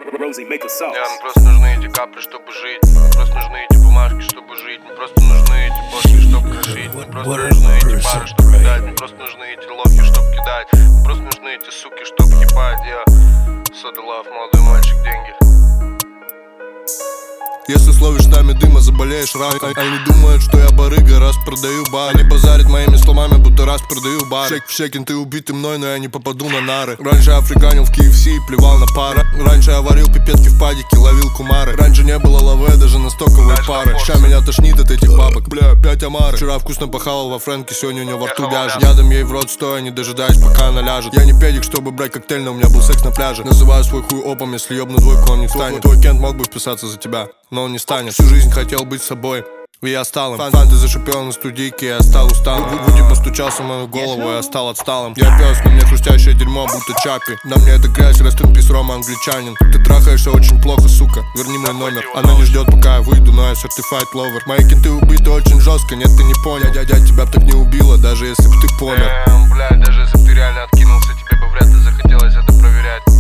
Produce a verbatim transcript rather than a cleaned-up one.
Rosie, make a sauce. Yeah, мне просто нужны эти капли, чтобы жить. Мне просто нужны эти бумажки, чтобы жить. Мне просто нужны эти после, чтобы крошить. Мне просто нужны эти пары, чтобы кидать. Мне просто нужны эти лохи, чтобы кидать. Мне просто нужны эти суки, чтобы ебать. Я Soda Love, молодой мальчик, деньги. Если словишь нами дыма, заболеешь раком. Они думают, что я барыга, раз продаю бар. Они базарят моими словами, будто раз продаю бар. Шек, Шекин, ты убитый мной, но я не попаду на нары. Раньше я африканил в кей эф си и плевал на пары. Раньше я варил пипетки в падике, ловил кумары. Раньше не было лаве, даже на стоковые пары. Ща меня тошнит от этих бабок, бля, пять омары. Вчера вкусно похавал во Фрэнке, сегодня у него во рту вяжет. Ядом ей в рот стоя, не дожидаясь, пока она ляжет. Я не педик, чтобы брать коктейль, но у меня был секс на пляже. Называю свой хуй опом, если ёбну двойку, он не встанет. Твой кент мог бы вписаться за тебя, но он не станет. Всю жизнь хотел быть собой, и я стал им. Фанты зашипел на студийке, я стал усталым. Вуди постучался в мою голову, я стал отсталым. Я пес, но мне хрустящее дерьмо, будто Чаппи. На мне это грязь, растын пис Рома, англичанин. Ты трахаешься очень плохо, сука, верни мой номер. Она не ждет, пока я выйду, но я certified lover. Мои кенты убиты очень жестко, нет, ты не понял. Дядя тебя б так не убила, даже если б ты помер. Эм, блядь, даже если б ты реально откинулся, тебе бы вряд ли захотелось это проверять.